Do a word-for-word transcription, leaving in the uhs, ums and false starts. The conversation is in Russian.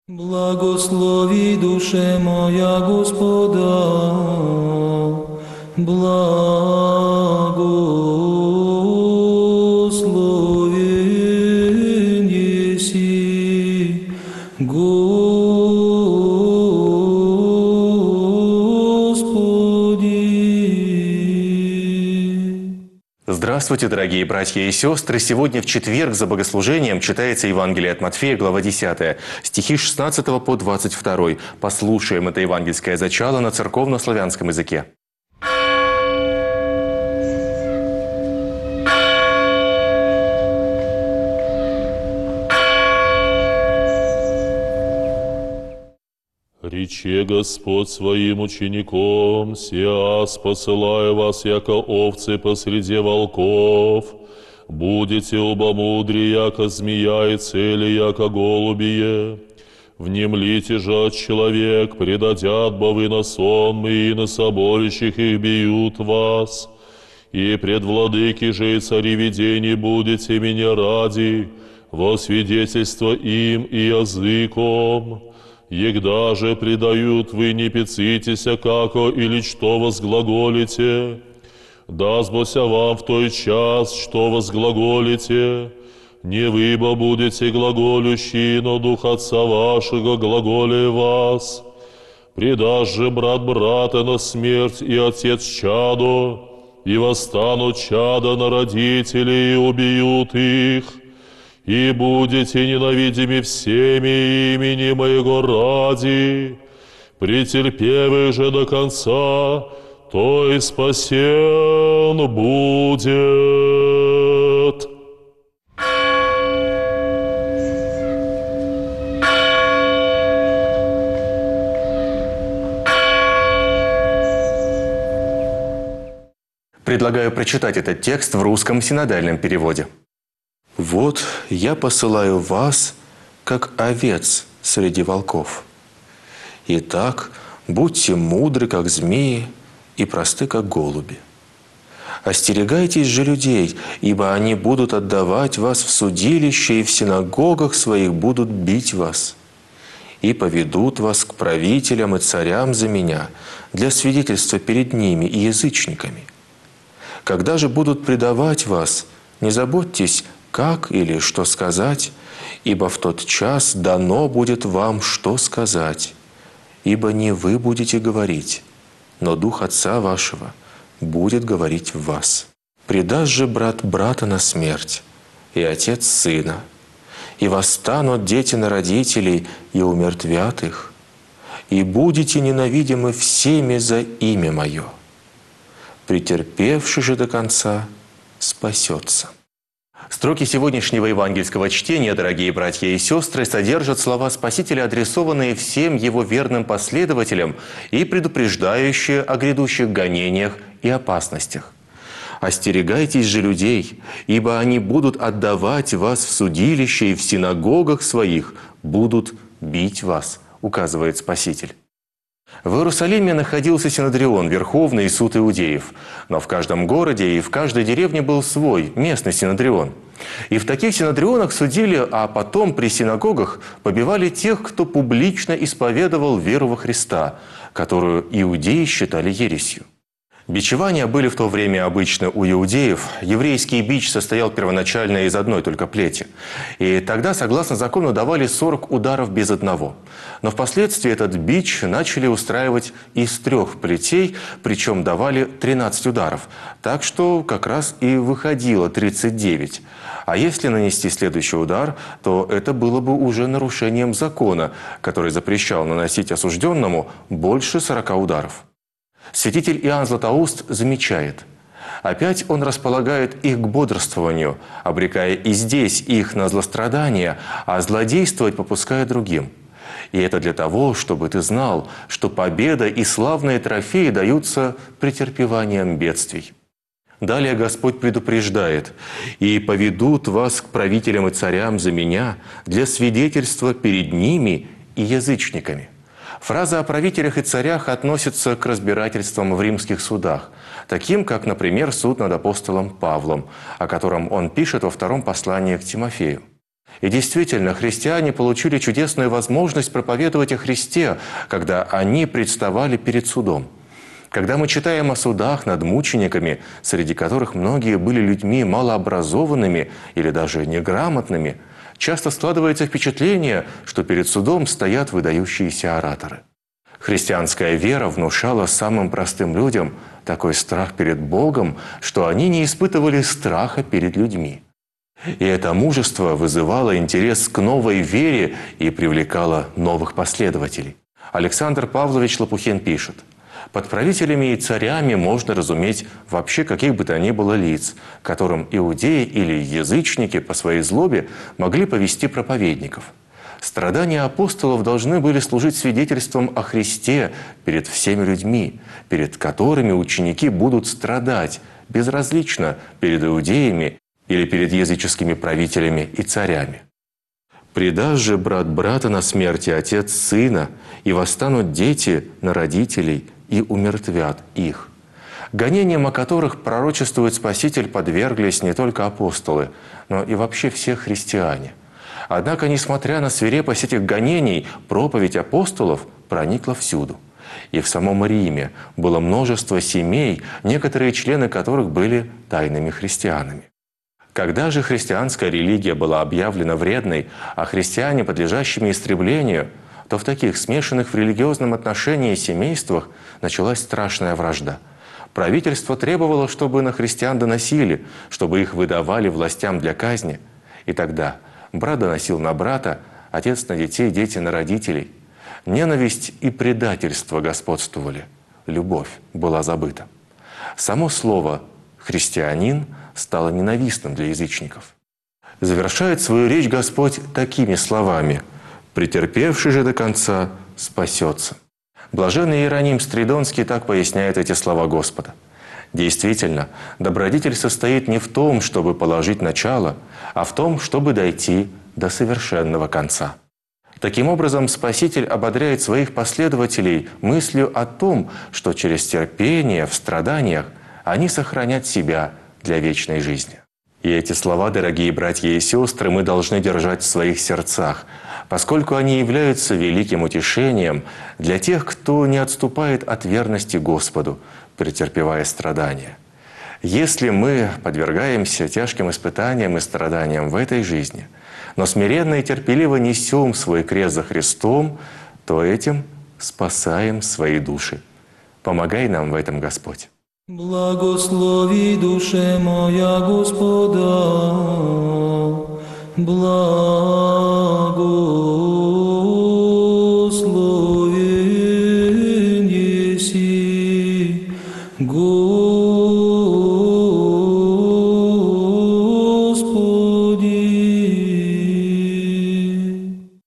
Благослови, душе моя, Господа, благословен еси, Господи. Здравствуйте, дорогие братья и сестры! Сегодня в четверг за богослужением читается Евангелие от Матфея, глава десятая, стихи с шестнадцатого по двадцать второй. Послушаем это евангельское зачало на церковно-славянском языке. Рече Господь своим учеником: «Сиас посылаю вас, яко овцы посреди волков. Будете убомудри, яко змея, и цели, яко голубие. Внемлите же от человек, предадят бы вы на сонмы, и на соборищах их бьют вас. И пред владыки же и цари видений будете меня ради, во свидетельство им и языком. Егда же предают вы, не пецитеся, како или что возглаголите. Даст Бося вам в той час, что возглаголите. Не вы бо будете глаголющие, но Дух Отца вашего глаголе вас. Предаст же брат брата на смерть, и отец чадо, и восстанут чада на родителей, и убьют их. И будете ненавидимы всеми имени Моего ради, претерпевы же до конца, то и спасен будет». Предлагаю прочитать этот текст в русском синодальном переводе. «Вот я посылаю вас, как овец среди волков. Итак, будьте мудры, как змеи, и просты, как голуби. Остерегайтесь же людей, ибо они будут отдавать вас в судилище, и в синагогах своих будут бить вас. И поведут вас к правителям и царям за меня для свидетельства перед ними и язычниками. Когда же будут предавать вас, не заботьтесь, как или что сказать, ибо в тот час дано будет вам, что сказать. Ибо не вы будете говорить, но Дух Отца вашего будет говорить в вас. Предаст же брат брата на смерть, и отец сына, и восстанут дети на родителей, и умертвят их, и будете ненавидимы всеми за имя Мое. Претерпевший же до конца спасется». Строки сегодняшнего евангельского чтения, дорогие братья и сестры, содержат слова Спасителя, адресованные всем Его верным последователям и предупреждающие о грядущих гонениях и опасностях. «Остерегайтесь же людей, ибо они будут отдавать вас в судилище, и в синагогах своих будут бить вас», указывает Спаситель. В Иерусалиме находился Синодрион, Верховный суд иудеев. Но в каждом городе и в каждой деревне был свой, местный Синодрион. И в таких Синодрионах судили, а потом при синагогах побивали тех, кто публично исповедовал веру во Христа, которую иудеи считали ересью. Бичевания были в то время обычны у иудеев. Еврейский бич состоял первоначально из одной только плети. И тогда, согласно закону, давали сорок ударов без одного. Но впоследствии этот бич начали устраивать из трех плетей, причем давали тринадцать ударов. Так что как раз и выходило тридцать девять. А если нанести следующий удар, то это было бы уже нарушением закона, который запрещал наносить осужденному больше сорока ударов. Святитель Иоанн Златоуст замечает: опять он располагает их к бодрствованию, обрекая и здесь их на злострадание, а злодействовать попуская другим. И это для того, чтобы ты знал, что победа и славные трофеи даются претерпеванием бедствий. Далее Господь предупреждает: «И поведут вас к правителям и царям за меня для свидетельства перед ними и язычниками». Фраза о правителях и царях относится к разбирательствам в римских судах, таким как, например, суд над апостолом Павлом, о котором он пишет во втором послании к Тимофею. И действительно, христиане получили чудесную возможность проповедовать о Христе, когда они представали перед судом. Когда мы читаем о судах над мучениками, среди которых многие были людьми малообразованными или даже неграмотными, часто складывается впечатление, что перед судом стоят выдающиеся ораторы. Христианская вера внушала самым простым людям такой страх перед Богом, что они не испытывали страха перед людьми. И это мужество вызывало интерес к новой вере и привлекало новых последователей. Александр Павлович Лопухин пишет: «Под правителями и царями можно разуметь вообще каких бы то ни было лиц, которым иудеи или язычники по своей злобе могли повести проповедников. Страдания апостолов должны были служить свидетельством о Христе перед всеми людьми, перед которыми ученики будут страдать, безразлично перед иудеями или перед языческими правителями и царями. Предаст же брат брата на смерть, и отец сына, и восстанут дети на родителей, и умертвят их. Гонениям, о которых пророчествует Спаситель, подверглись не только апостолы, но и вообще все христиане. Однако, несмотря на свирепость этих гонений, проповедь апостолов проникла всюду. И в самом Риме было множество семей, некоторые члены которых были тайными христианами. Когда же христианская религия была объявлена вредной, а христиане подлежащими истреблению, то в таких смешанных в религиозном отношении семействах началась страшная вражда. Правительство требовало, чтобы на христиан доносили, чтобы их выдавали властям для казни. И тогда брат доносил на брата, отец на детей, дети на родителей. Ненависть и предательство господствовали. Любовь была забыта. Само слово «христианин» стало ненавистным для язычников. Завершает свою речь Господь такими словами: «Претерпевший же до конца спасется». Блаженный Иероним Стридонский так поясняет эти слова Господа. Действительно, добродетель состоит не в том, чтобы положить начало, а в том, чтобы дойти до совершенного конца. Таким образом, Спаситель ободряет своих последователей мыслью о том, что через терпение в страданиях они сохранят себя для вечной жизни. И эти слова, дорогие братья и сестры, мы должны держать в своих сердцах, поскольку они являются великим утешением для тех, кто не отступает от верности Господу, претерпевая страдания. Если мы подвергаемся тяжким испытаниям и страданиям в этой жизни, но смиренно и терпеливо несем свой крест за Христом, то этим спасаем свои души. Помогай нам в этом, Господь. Благослови душе моя Господа, благо.